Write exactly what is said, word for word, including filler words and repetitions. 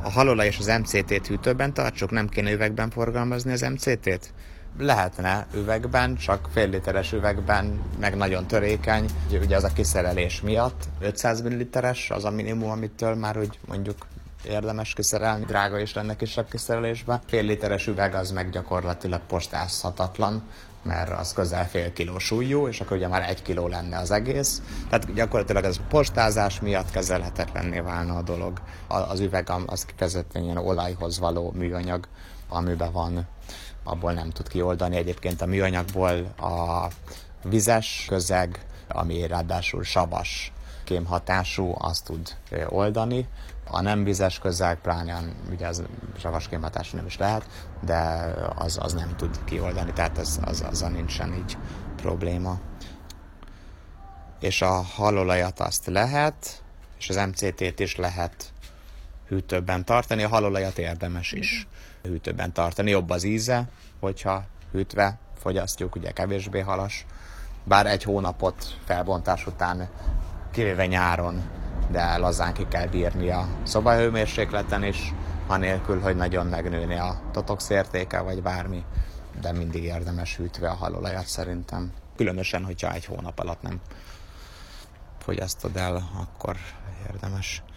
A halolaj és az em cé té-t hűtőben tartsuk, nem kéne üvegben forgalmazni az em cé té-t? Lehetne üvegben, csak fél literes üvegben, meg nagyon törékeny. Ugye az a kiszerelés miatt ötszáz milliliteres az a minimum, amitől már úgy mondjuk érdemes kiszerelni. Drága is lenne kisebb kiszerelésbe. Fél literes üveg az meg gyakorlatilag postázhatatlan, mert az közel fél kiló súlyú, és akkor ugye már egy kiló lenne az egész. Tehát gyakorlatilag ez postázás miatt kezelhetetlenné válna a dolog. Az üveg az kifejezetten ilyen olajhoz való műanyag, amiben van, abból nem tud kioldani. Egyébként a műanyagból a vizes közeg, ami ráadásul savas kémhatású, azt tud oldani. A nem vizes közeg, pláne ugye az savas kémhatású nem is lehet, de az, az nem tud kioldani, tehát az, az, azzal nincsen így probléma. És a halolajat azt lehet, és az em cé té-t is lehet hűtőben tartani, a halolajat érdemes is hűtőben tartani. Jobb az íze, hogyha hűtve fogyasztjuk, ugye kevésbé halas. Bár egy hónapot felbontás után, kivéve nyáron, de lazán ki kell bírni a szobahőmérsékleten is, anélkül, hogy nagyon megnőni a totox értéke, vagy bármi, de mindig érdemes hűtve a halolajat szerintem. Különösen, hogyha egy hónap alatt nem fogyasztod el, akkor érdemes.